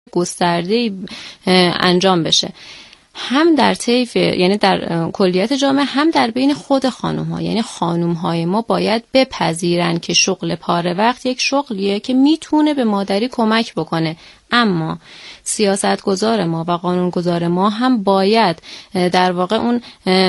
گسترده‌ای انجام بشه، هم در طیف یعنی در کلیت جامعه، هم در بین خود خانم‌ها. یعنی خانم‌های ما باید بپذیرن که شغل پاره وقت یک شغلیه که میتونه به مادری کمک بکنه، اما سیاستگزار ما و قانونگذار ما هم باید در واقع اون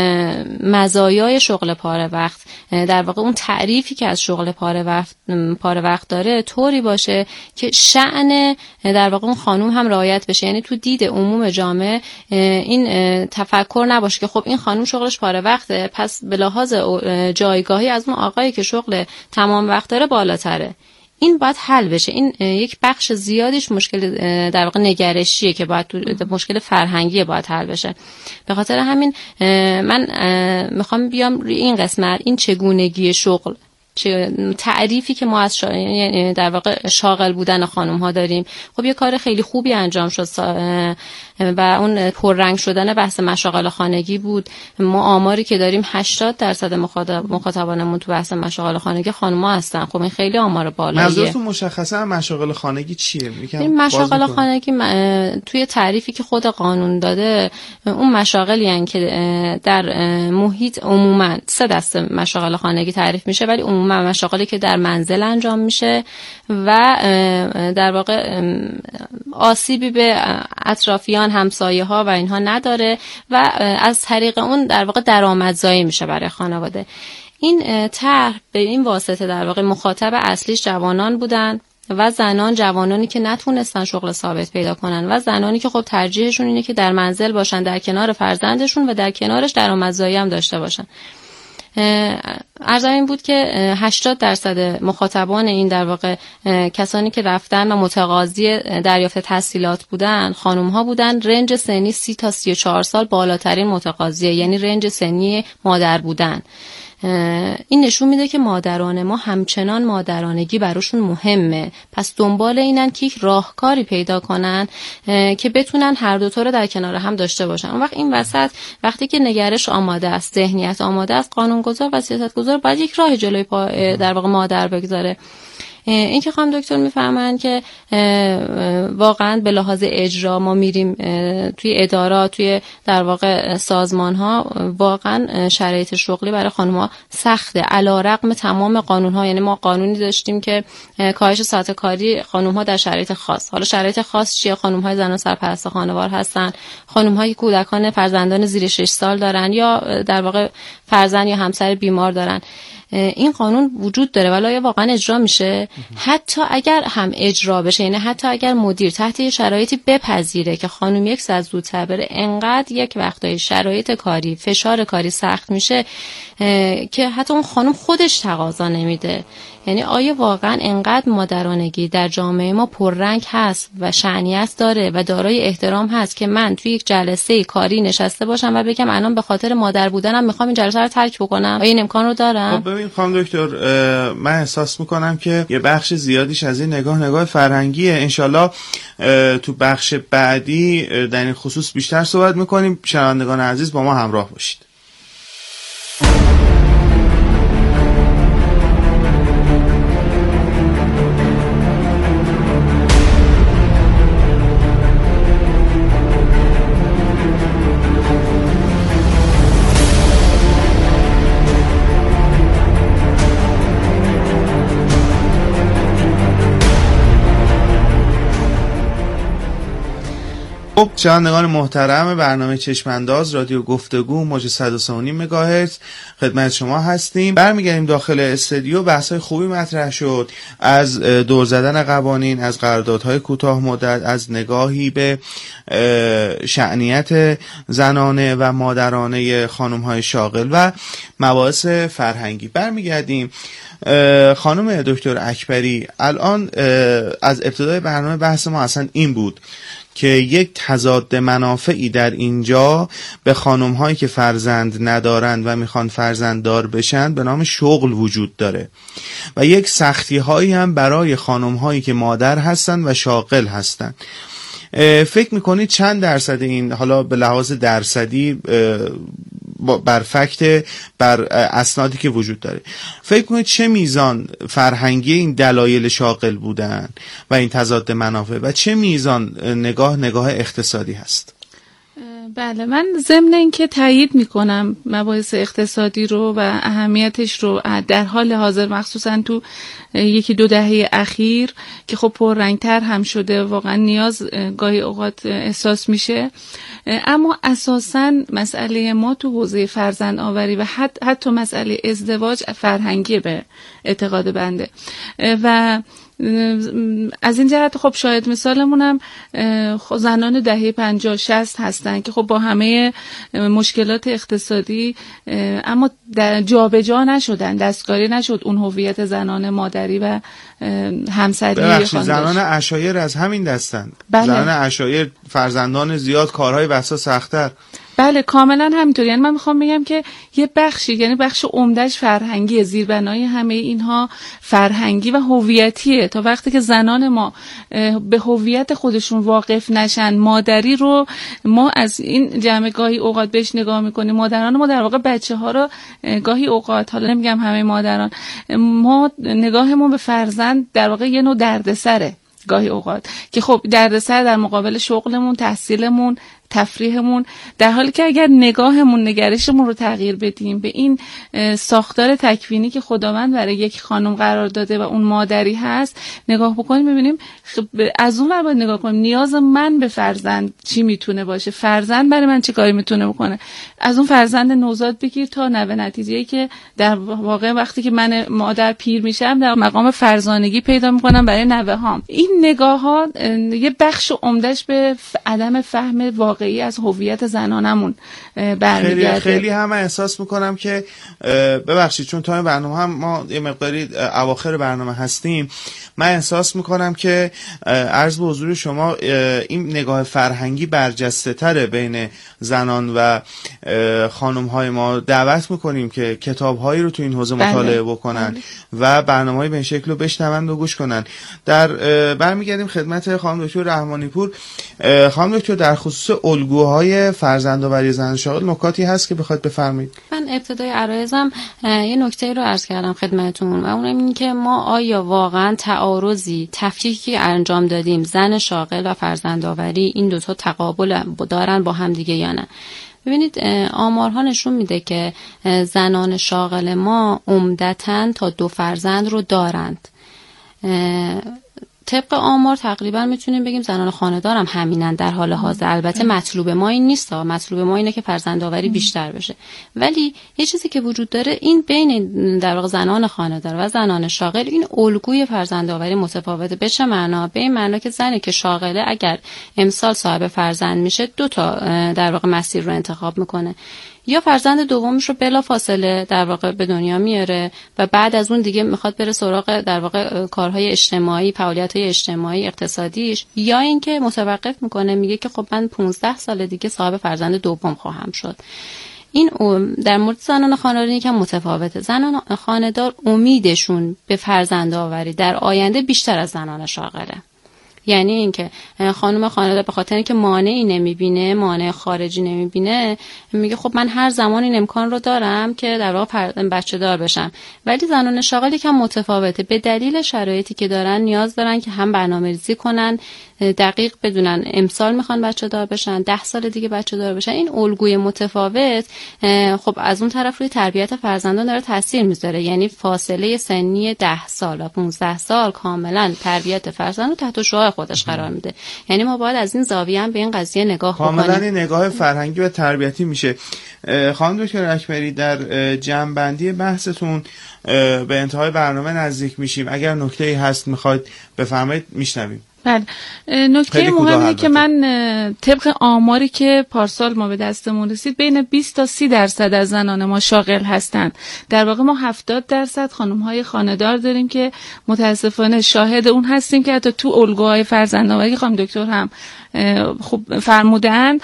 مزایای شغل پاره وقت، در واقع اون تعریفی که از شغل پاره وقت داره طوری باشه که شأن در واقع اون خانم هم رعایت بشه. یعنی تو دید عموم جامعه این تفکر نباشه که خب این خانم شغلش پاره وقته، پس به لحاظ جایگاهی از اون آقایی که شغل تمام وقت داره بالاتره. این باید حل بشه. این یک بخش زیادیش مشکل در واقع نگرشیه که باید مشکل فرهنگیه باید حل بشه. به خاطر همین من میخوام بیام روی این قسمت، این چگونگی شغل، تعریفی که ما از در واقع شاغل بودن خانم ها داریم. خب یه کار خیلی خوبی انجام شد و اون پررنگ شدن بحث مشاغل خانگی بود. ما آماری که داریم 80% مخاطبانمون تو بحث مشاغل خانگی خانم ها هستن. خب این خیلی آمار بالاییه. منظورتون مشخصا مشاغل خانگی چیه؟ این مشاغل خانگی توی تعریفی که خود قانون داده اون مشاغلی هستن که در محیط عموما 3 دسته مشاغل خانگی تعریف میشه، ولی عموما مشاغلی که در منزل انجام میشه و در واقع آسیبی به اطرافیان، همسایه ها و اینها نداره و از طریق اون در واقع درآمدزایی میشه برای خانواده. این طرح به این واسطه در واقع مخاطب اصلیش جوانان بودن و زنان، جوانانی که نتونستن شغل ثابت پیدا کنن و زنانی که خب ترجیحشون اینه که در منزل باشن در کنار فرزندشون و در کنارش درآمدزایی هم داشته باشن. عرض این بود که 80% مخاطبان این در واقع کسانی که رفتن و متقاضی دریافت تحصیلات بودن خانم ها بودن. رنج سنی 30 تا 34 سال بالاترین متقاضیه، یعنی رنج سنی مادر بودن. این نشون میده که مادران ما همچنان مادرانگی براشون مهمه، پس دنبال اینن که یک راهکاری پیدا کنن که بتونن هر دو تا رو در کنار هم داشته باشن. اون وقت این وسط وقتی که نگرش آماده است، ذهنیت آماده است، قانونگذار و سیاستگزار باید یک راه جلوی در واقع مادر بگذاره. این که خانم دکتر میفهمن که واقعا به لحاظ اجرا ما میریم توی ادارات، توی در واقع سازمان ها، واقعا شرایط شغلی برای خانم ها سخته علیرغم تمام قانون ها. یعنی ما قانونی داشتیم که کاهش ساعت کاری خانم ها در شرایط خاص. حالا شرایط خاص چیه؟ خانم های زن و سرپرست خانوار هستن، خانم های کودکان فرزندان زیر 6 سال دارن یا در واقع فرزند یا همسر بیمار دارن. این قانون وجود داره ولی واقعا اجرا میشه؟ حتی اگر هم اجرا بشه، یعنی حتی اگر مدیر تحت یه شرایطی بپذیره که خانم یک ساعت زودتر بره، انقدر یک وقتایی شرایط کاری، فشار کاری سخت میشه که حتی اون خانم خودش تقاضا نمیده. یعنی آیا واقعا انقدر مادرانگی در جامعه ما پررنگ هست و شأنیت داره و دارای احترام هست که من توی یک جلسه کاری نشسته باشم و بگم الان به خاطر مادر بودنم میخوام این جلسه رو ترک بکنم؟ آیا این امکان رو دارم؟ خب ببین خانم دکتر، من احساس میکنم که یه بخش زیادیش از این نگاه فرهنگیه. انشالله تو بخش بعدی در این خصوص بیشتر صحبت میکنیم. شنوندگان عزیز با ما همراه باشید. خب شنوندگان محترم برنامه چشمانداز رادیو گفتگو موج 103.5 مگاهرتز خدمت شما هستیم. برمیگردیم داخل استودیو. بحث‌های خوبی مطرح شد، از دور زدن قوانین، از قراردادهای کوتاه مدت، از نگاهی به شأنیت زنانه و مادرانه خانم‌های شاغل و مباحث فرهنگی. برمیگردیم خانم دکتر اکبری، الان از ابتدای برنامه بحث ما اصلا این بود که یک تضاد منافعی در اینجا به خانم هایی که فرزند ندارند و میخوان فرزند دار بشن به نام شغل وجود داره و یک سختی هایی هم برای خانم هایی که مادر هستن و شاغل هستن. فکر میکنید چند درصد این، حالا به لحاظ درصدی بر فکت، بر اسنادی که وجود داره. فکر کنید چه میزان فرهنگی این دلایل شاغل بودن و این تضاد منافع و چه میزان نگاه اقتصادی هست؟ بله، من ضمن اینکه تایید میکنم مباحث اقتصادی رو و اهمیتش رو در حال حاضر، مخصوصا تو 1-2 دهه اخیر که خب پررنگتر هم شده، واقعا نیاز گاهی اوقات احساس میشه، اما اساساً مسئله ما تو حوزه فرزند آوری و حتی مسئله ازدواج فرهنگی به اعتقاد بنده و از این جهت خب شاید مثالمونم زنان دهه 50-60 هستن که خب با همه مشکلات اقتصادی اما جابجا نشدن، دستکاری نشد اون هویت زنان مادری و همسری. زنان عشایر از همین دستن. بله. زنان عشایر فرزندان زیاد، کارهای بسا سخت‌تر. بله کاملا همینطور. یعنی من میخوام بگم که یه بخشی، یعنی بخش عمدهش فرهنگیه، زیربنای همه اینها فرهنگی و هویتیه. تا وقتی که زنان ما به هویت خودشون واقف نشن، مادری رو ما از این جمع گاهی اوقات بهش نگاه میکنیم، مادران ما در واقع بچه ها رو گاهی اوقات، حالا نمیگم همه مادران، ما نگاهمون به فرزند در واقع یه نوع دردسره گاهی اوقات، که خب دردسر در مقابل شغلمون، تحصیلمون، تفریحمون، در حالی که اگر نگاهمون، نگرشمون رو تغییر بدیم به این ساختار تکوینی که خداوند برای یک خانم قرار داده و اون مادری هست نگاه بکنیم، ببینیم از اون ور باید نگاه کنیم نیاز من به فرزند چی میتونه باشه، فرزند برای من چه کاری میتونه بکنه، از اون فرزند نوزاد بگیر تا نوه نتیجه‌ای که در واقع وقتی که من مادر پیر میشم در مقام فرزانگی پیدا میکنم برای نوه هام. این نگاه ها یه بخش عمدهش به عدم فهم واقعی از هویت زنانمون برمیگرده. خیلی هم احساس میکنم که ببخشید چون تایم برنامه هم ما یه مقداری اواخر برنامه هستیم، من احساس میکنم که عرض به حضور شما این نگاه فرهنگی برجسته تره بین زنان و خانم های ما. دعوت میکنیم که کتاب هایی رو تو این حوزه مطالعه بکنن و برنامه های به این شکل رو بشنوند و گوش کنن. برمیگردیم خدمت خانم دکتر رحمانی پور. خانم دکتر، در خصوص الگوهای فرزندآوری زن شاغل نکاتی هست که بخواید بفرمایید؟ من ابتدای عرایزم یه نکته رو عرض کردم خدمتتون و اونم این که ما آیا واقعا تعارضی، تفکیکی که انجام دادیم زن شاغل و فرزندآوری، این دوتا تقابل دارن با هم دیگه یا نه؟ ببینید آمارها نشون میده که زنان شاغل ما عمدتاً تا 2 فرزند رو دارند. طبق آمار تقریبا میتونیم بگیم زنان خانه‌دار هم همینن در حال حاضر. البته مطلوب ما این نیست، مطلوب ما اینه که فرزندآوری بیشتر بشه، ولی یه چیزی که وجود داره این بین در واقع زنان خانه‌دار و زنان شاغل این الگوی فرزندآوری متفاوته. به چه معنا؟ به این معنا که زنی که شاغله اگر امسال صاحب فرزند میشه 2 تا در واقع مسیر رو انتخاب میکنه، یا فرزند دومش رو بلا فاصله در واقع به دنیا میاره و بعد از اون دیگه میخواد بره سراغ در واقع کارهای اجتماعی، فعالیت‌های اجتماعی اقتصادیش، یا اینکه متوقف میکنه میگه که خب من 15 سال دیگه صاحب فرزند دوم خواهم شد. این در مورد زنان خانه‌دار یکم متفاوته. زنان خانه‌دار امیدشون به فرزندآوری در آینده بیشتر از زنان شاغله. یعنی اینکه خانم خانه‌دار به خاطر اینکه مانعی نمیبینه، مانع خارجی نمیبینه، میگه خب من هر زمان این امکان رو دارم که در واقع بچه دار بشم. ولی زنان شاغل یکم متفاوته. به دلیل شرایطی که دارن نیاز دارن که هم برنامه‌ریزی کنن، دقیق بدونن امسال میخوان بچه دار بشن، 10 سال دیگه بچه دار بشن. این الگوی متفاوت خب از اون طرف روی تربیت فرزندان داره تاثیر میذاره. یعنی فاصله سنی 10 سال و 15 سال کاملا تربیت فرزند رو تحت شعاع خودش قرار میده. یعنی ما باید از این زاویه هم به این قضیه نگاه بکنیم. کاملا این نگاه فرهنگی و تربیتی میشه. خانم دکتر اکبری، در جمع‌بندی بحثتون به انتهای برنامه نزدیک میشیم. اگر نکته‌ای هست میخواید بفرمایید میشنویم. بله، نکته مهمی که من طبق آماری که پارسال ما به دستمون رسید بین 20 تا 30% از زنان ما شاغل هستند. در واقع ما 70% خانم‌های خانه‌دار داریم که متاسفانه شاهد اون هستیم که حتی تو الگوهای فرزندآوری خانم دکتر هم خوب فرمودن،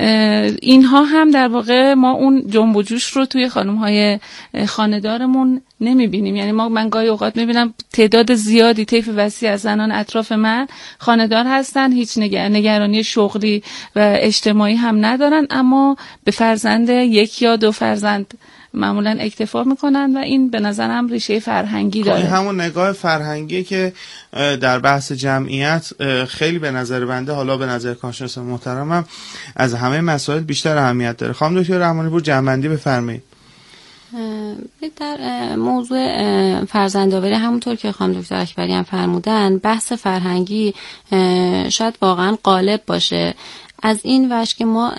اینها هم در واقع ما اون جنب و جوش رو توی خانم‌های خانه‌دارمون نمی‌بینیم. یعنی من گاهی اوقات می‌بینم تعداد زیادی، طیف وسیع از زنان اطراف من خانه‌دار هستن، هیچ نگرانی شغلی و اجتماعی هم ندارن، اما به فرزند 1 یا 2 فرزند معمولا اکتفا میکنن و این به نظرم ریشه فرهنگی داره. همون نگاه فرهنگی که در بحث جمعیت خیلی به نظر بنده، حالا به نظر کارشناس محترمم، از همه مسائل بیشتر اهمیت داره. خانم دکتر رحمانی پور جنبندی بفرمایید. در موضوع فرزندآوری همونطور که خانم دکتر اکبری هم فرمودن، بحث فرهنگی شاید واقعا غالب باشه، از این وجه که ما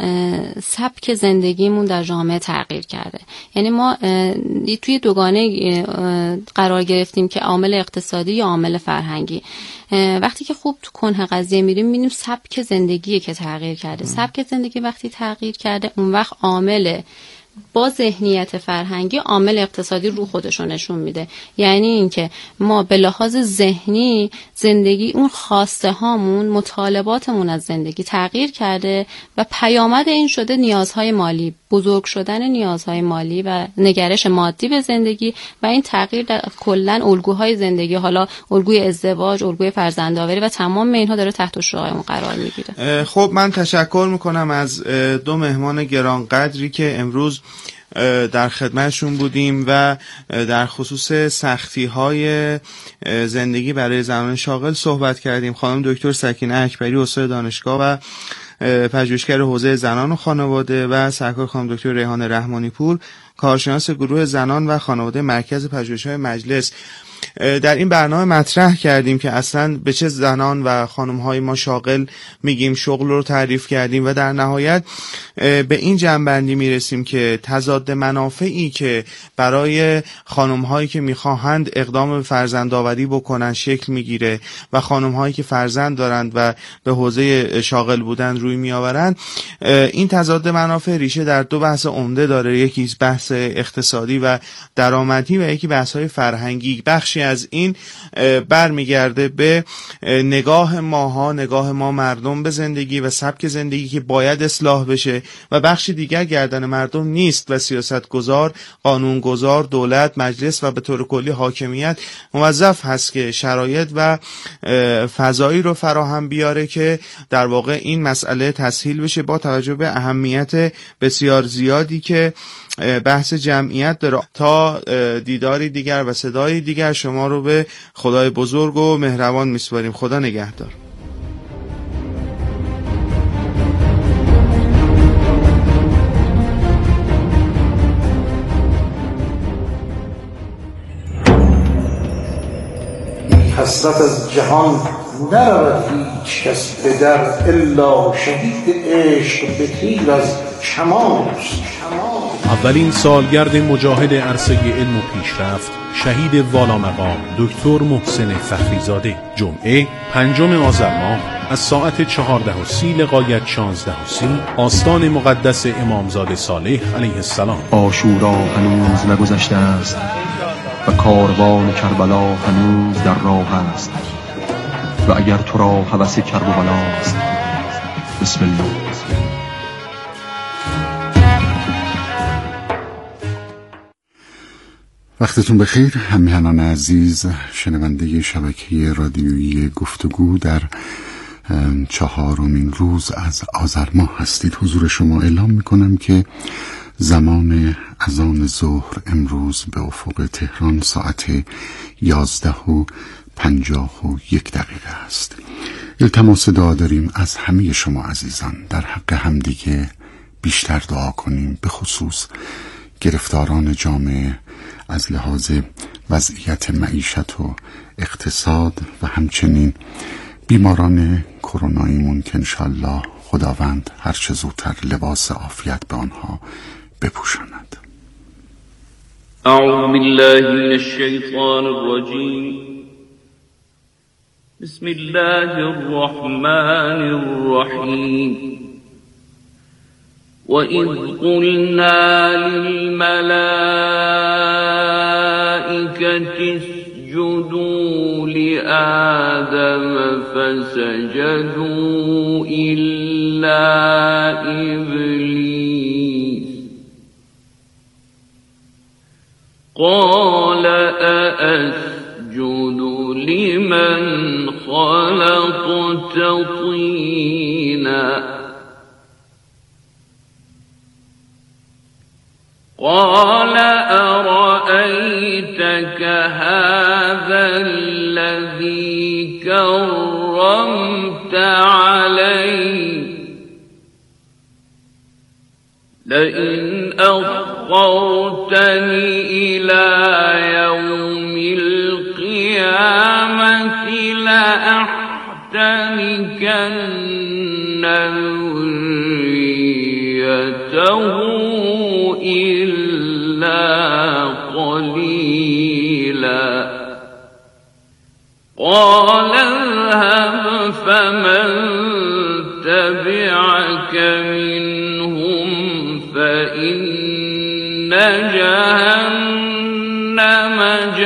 سبک زندگیمون در جامعه تغییر کرده. یعنی ما توی دوگانه قرار گرفتیم که عامل اقتصادی یا عامل فرهنگی. وقتی که خوب تو کنه قضیه میریم میبینیم سبک زندگیه که تغییر کرده. سبک زندگی وقتی تغییر کرده، اون وقت عامل با ذهنیت فرهنگی عامل اقتصادی رو خودشو نشون میده. یعنی اینکه ما به لحاظ ذهنی زندگی، اون خواسته هامون، مطالباتمون از زندگی تغییر کرده و پیامد این شده نیازهای مالی، بزرگ شدن نیازهای مالی و نگرش مادی به زندگی و این تغییر در کلا الگوهای زندگی، حالا الگوی ازدواج، الگوی فرزندآوری و تمام اینها داره تحت شعاع قرار میگیره. خب من تشکر میکنم از 2 مهمان گرانقدری که امروز در خدمتشون بودیم و در خصوص سختی‌های زندگی برای زنان شاغل صحبت کردیم. خانم دکتر سکینه اکبری، استاد دانشگاه و پژوهشگر حوزه زنان و خانواده، و سرکار خانم دکتر ریحانه رحمانی پور، کارشناس گروه زنان و خانواده مرکز پژوهش‌های مجلس، در این برنامه مطرح کردیم که اصلا به چه زنان و خانم‌های ما شاغل میگیم، شغل رو تعریف کردیم و در نهایت به این جنبندی میرسیم که تضاد منافعی که برای خانم‌هایی که میخواهند اقدام به فرزندآوری بکنن شکل میگیره و خانم‌هایی که فرزند دارند و به حوزه شاغل بودن روی میآورند، این تضاد منافع ریشه در 2 بحث عمده داره. یکی بحث اقتصادی و درآمدی و یکی بحث‌های فرهنگی. بخشی از این برمیگرده به نگاه ما مردم به زندگی و سبک زندگی که باید اصلاح بشه، و بخشی دیگر گردن مردم نیست و سیاستگزار، قانونگذار، دولت، مجلس و به طور کلی حاکمیت موظف هست که شرایط و فضایی رو فراهم بیاره که در واقع این مسئله تسهیل بشه، با توجه به اهمیت بسیار زیادی که بحث جمعیت داره. تا دیداری دیگر و صدای دیگر، شما رو به خدای بزرگ و مهربان میسپاریم. خدا نگهدار. حسرت از جهان نرود هیچ کس به در، الا شهید عشق به تیر از کمانش. اولین سالگرد مجاهد عرصه علم و پیشرفت، شهید والامقام دکتر محسن فخریزاده، جمعه 5 آذر ماه از ساعت 14:30 لغایت 16:30، آستان مقدس امامزاده صالح علیه السلام. عاشورا هنوز نگذشته است و کاروان کربلا هنوز در راه است، و اگر تو را هوس کرب و بلاست، بسم الله. وقتتون بخیر همیهنان عزیز، شنونده شبکه رادیویی گفتگو در 4مین روز از آذر ماه هستید. حضور شما اعلام میکنم که زمان اذان ظهر امروز به افق تهران ساعت 11:51 است. التماس دعا داریم از همه شما عزیزان، در حق همدیگه بیشتر دعا کنیم، به خصوص گرفتاران جامعه از لحاظ وضعیت معیشت و اقتصاد و همچنین بیماران کروناییمون که انشالله خداوند هرچه زودتر لباس عافیت به آنها بپوشاند. اعوذ بالله من الشیطان الرجیم. بسم الله الرحمن الرحیم. وَإِذْ قُلْنَا لِلْمَلَائِكَةِ اسْجُدُوا لِآدَمَ فَسَجَدُوا إِلَّا إِبْلِيسَ قَالَ أَأَسْجُدُ لِمَنْ خَلَقْتَ طينا قال أرأيتك هذا الذي كرمت علي لئن أخرتني إلى يوم القيامة لأحتنكن ذريته إلا قليلا قال اذهب فمن تبعك منهم فإن جهنم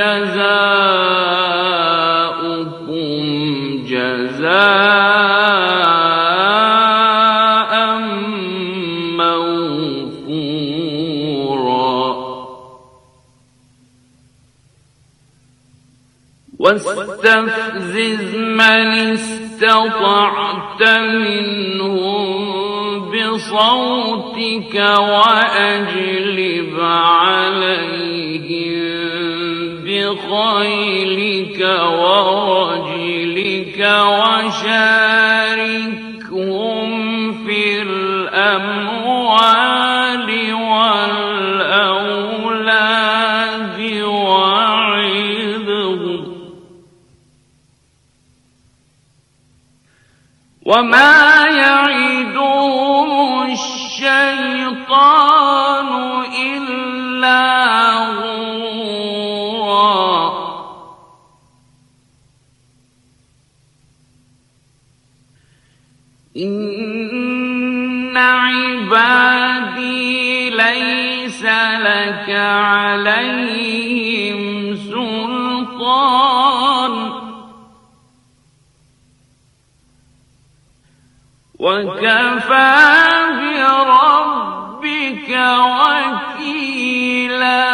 جزاؤكم جزاء موفورا واستفزز من استطعت منهم بصوتك وأجلب عليهم بخيلك ورجلك وشاركهم في الأموال والأولاد وعظهم وما يعدهم الشيطان إلا غرورا إن عبادي ليس لك عليهم سلطان وكفى بربك وكيلا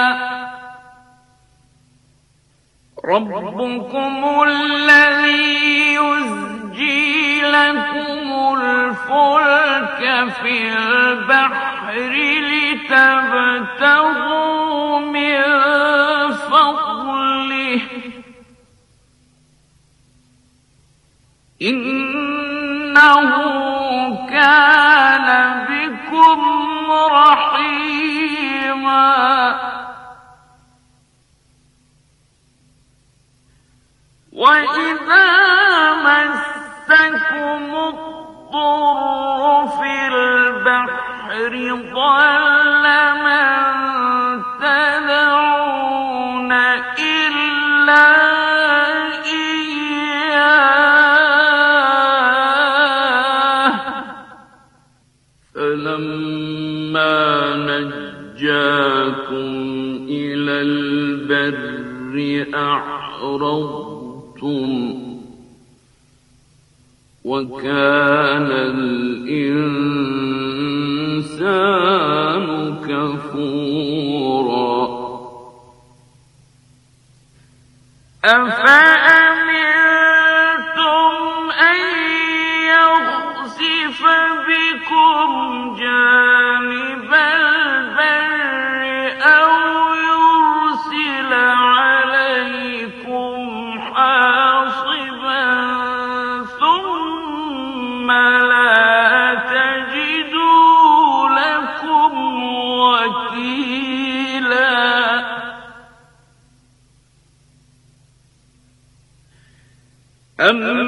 ربكم الذي يزجي لكم الفلك في البحر لتبتغوا من فضله إنه كان بكم رحيما وإذا مسكم الضر في البحر ضل من تدعون إلا إياه فلما نجاكم إلى البر أعرضتم وكان الإنسان كفورا أفأمنتم أن يخسف بكم جانب البر أو يرسل عليكم حاصبا ثم لا تجدوا لكم وكيلا أم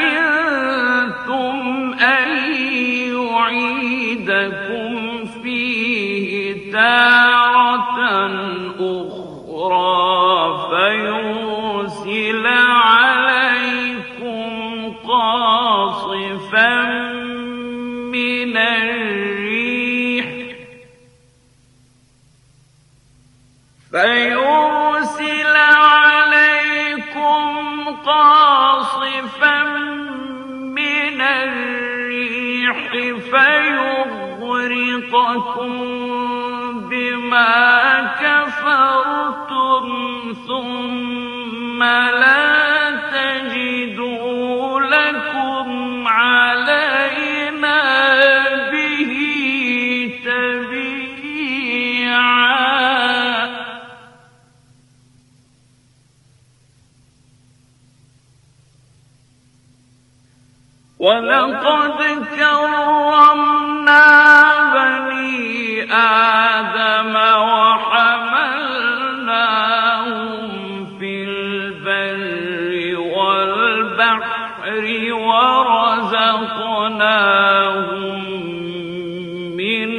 أمنتم أن يعيدكم فيه تارة أخرى فيرسل عليكم قاصفا من الريح فيغرقكم بما كفرتم ثم لا تجدوا لكم ولقد كرمنا بني آدم وحملناهم في البر والبحر ورزقناهم من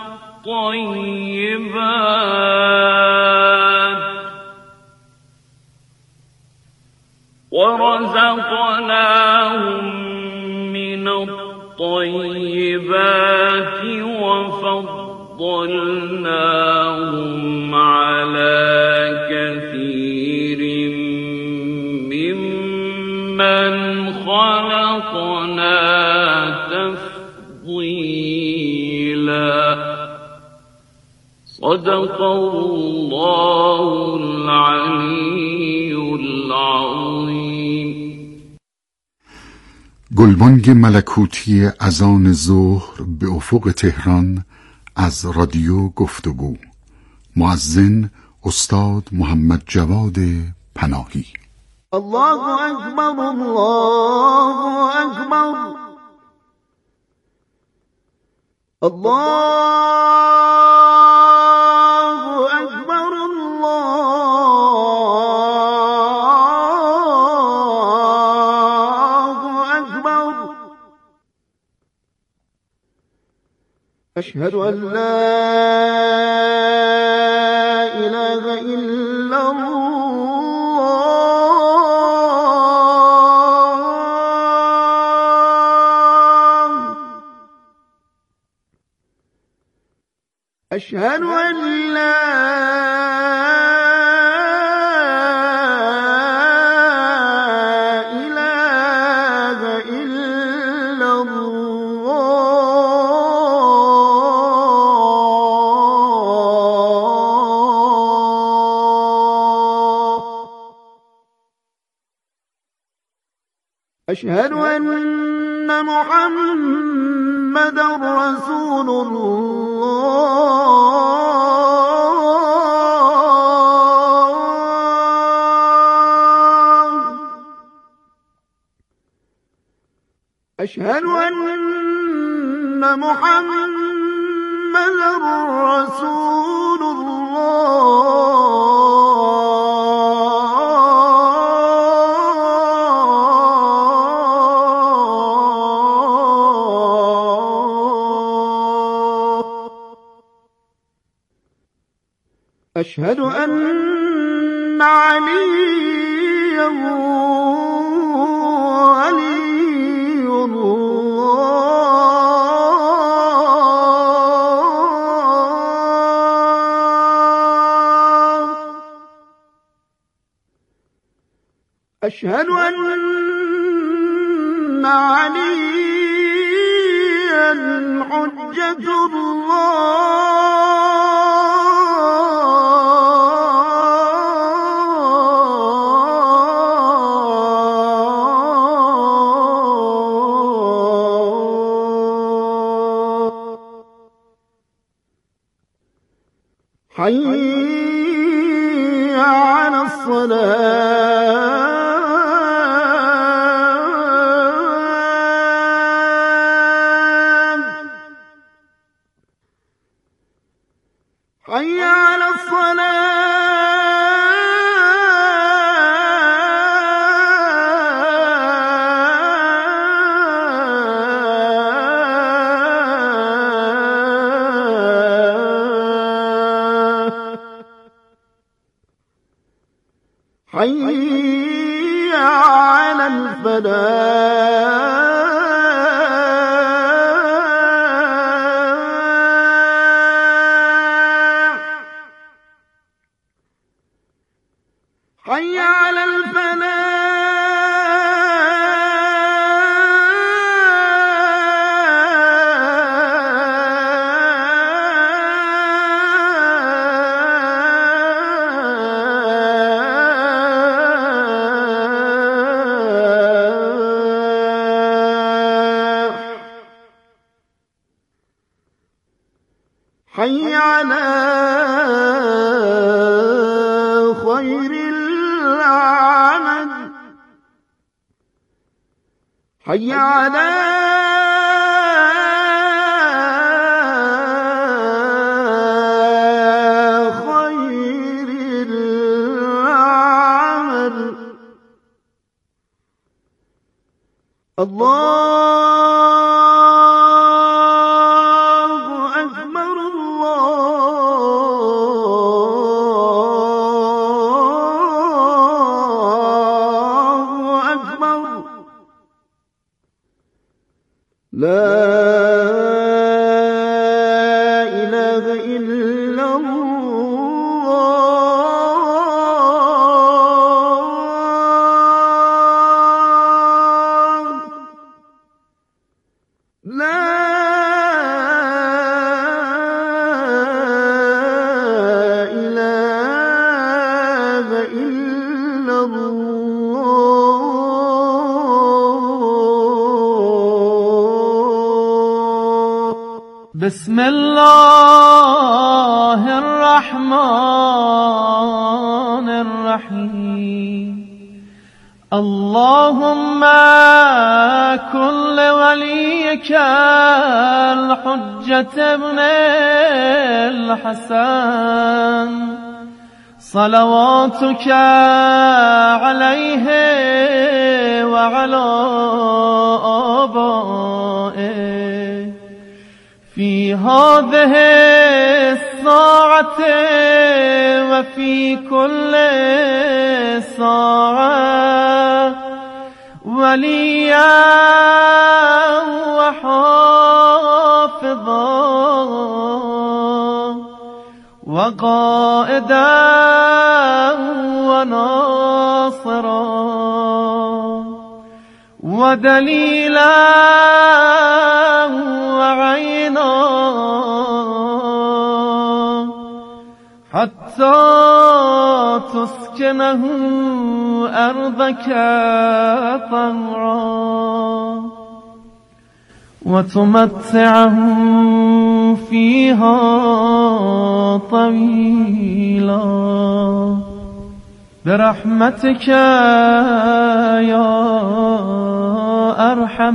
الطيبات وفضلناهم على كثير ممن خلقنا تفضيلا. صدق الله العلي العظيم. گلبانگ ملکوتی اذان ظهر به افق تهران از رادیو گفتگو. مؤذن استاد محمد جواد پناهی. الله اکبر الله اکبر الله اکبر الله اکبر. اشهد ان لا اله الا الله. أشهد أن لا إله إلا الله. أشهد أن محمدا رسول الله. أشهد أن محمدا رسول الله. أشهد أن عليا ولي الله. أشهد أن عليا حجة الله. حي على الصلاة. حي على الصلاة. حي على الفلاح. حي على الفلاح. حي على خير العمل. حي على خير العمل الله أكبر الله أكبر لا إله إلا الله لا إله إلا الله بسم الله الرحمن الرحيم اللهم كن لوليك الحجة ابن الحسن صلواتك عليه وعلى آبائه في هذه الساعة وفي كل ساعة وليا وحافظا وقائدا وناصرا ودليلا وعينا حتى تسكنه أرضك طهرا وتمتعه فيها طويلا برحمتك يا أرحم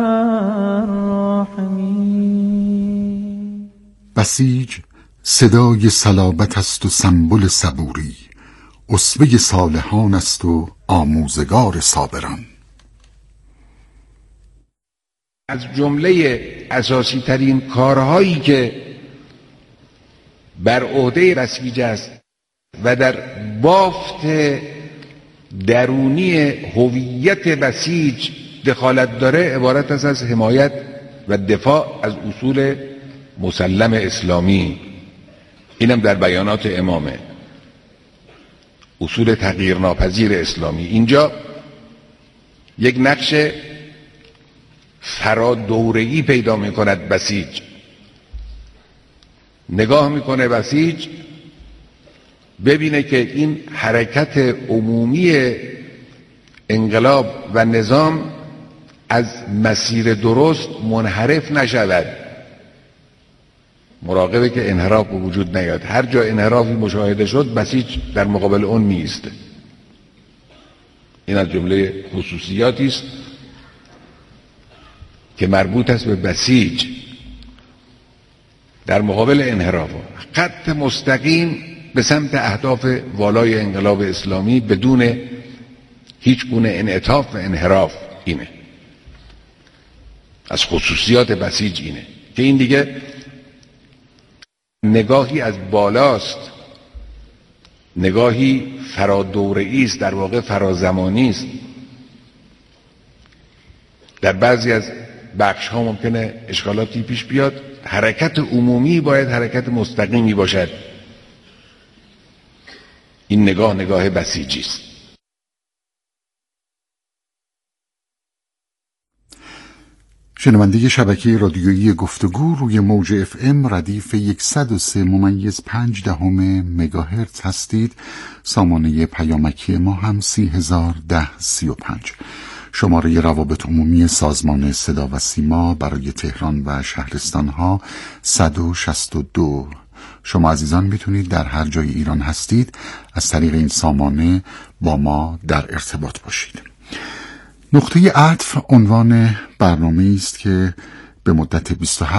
الراحمين. بسیج صدای صلابت است و سمبل صبوری، اسوه صالحان است و آموزگار صابران. از جمله اساسی ترین کارهایی که بر عهده بسیج است و در بافت درونی هویت بسیج دخالت داره عبارت است از حمایت و دفاع از اصول مسلم اسلامی. اینم در بیانات امامه، اصول تغییر ناپذیر اسلامی. اینجا یک نقش فرادوره‌ای پیدا می‌کند بسیج. نگاه میکنه بسیج ببینه که این حرکت عمومی انقلاب و نظام از مسیر درست منحرف نشود، مراقبه که انحراف به وجود نیاد. هر جا انحرافی مشاهده شد بسیج در مقابل اون میایسته. این از جمله خصوصیاتی است که مربوط است به بسیج در مقابل انحراف. خط مستقیم به سمت اهداف والای انقلاب اسلامی بدون هیچ گونه انعطاف و انحراف. اینه از خصوصیات بسیج، اینه که این دیگه نگاهی از بالاست، نگاهی فرادوره‌ای است، در واقع فرازمانی است. در بعضی از بخش ها ممکنه اشکالاتی پیش بیاد. حرکت عمومی باید حرکت مستقیمی باشد. این نگاه بسیجی است. شنونده شبکه رادیویی گفتگو روی موج FM ردیف 103.5 مگاهرتز هستید. سامانه پیامکی ما هم 301035. شماره روابط عمومی سازمان صدا و سیما برای تهران و شهرستانها 162. شما عزیزان میتونید در هر جای ایران هستید از طریق این سامانه با ما در ارتباط باشید. نقطه عطف عنوان برنامه است که به مدت 27